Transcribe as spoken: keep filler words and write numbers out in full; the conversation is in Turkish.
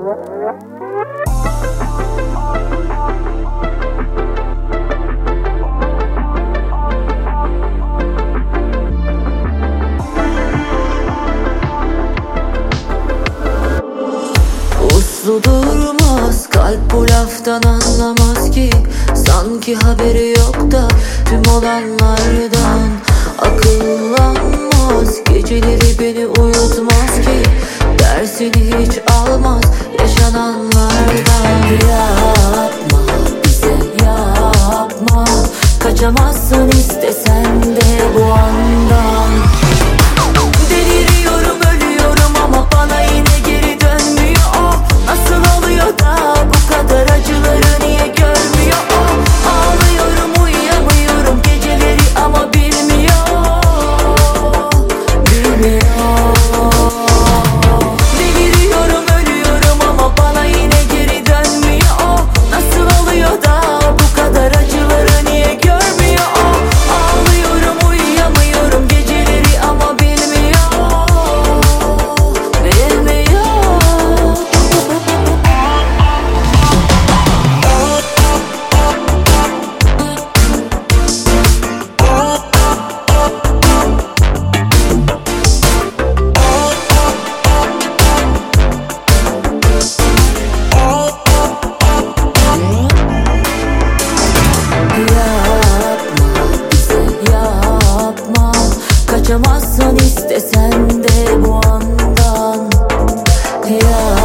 Uslu durmaz, kalp bu laftan anlamaz ki. Sanki haberi yok da tüm olanlardan. Akıllanmaz, geceleri beni uyutmaz ki. Dersini hiç almaz yaşananlardan. Yapma bize yapma, kaçamazsın istesen de bu andan. Deliriyorum, ölüyorum ama bana yine geri dönmüyor o. Nasıl oluyor da bu kadar acıları niye görmüyor o? Ağlıyorum, uyuyamıyorum geceleri ama bilmiyor, bilmiyor. Deliriyorum, ölüyorum ama bana yine geri dönmüyor o. Nasıl oluyor da bu kadar acıları niye görmüyor o? Ağlıyorum, uyuyamıyorum geceleri ama bilmiyor, bilmiyor. Kaçamazsın istesen de bu andan. Ya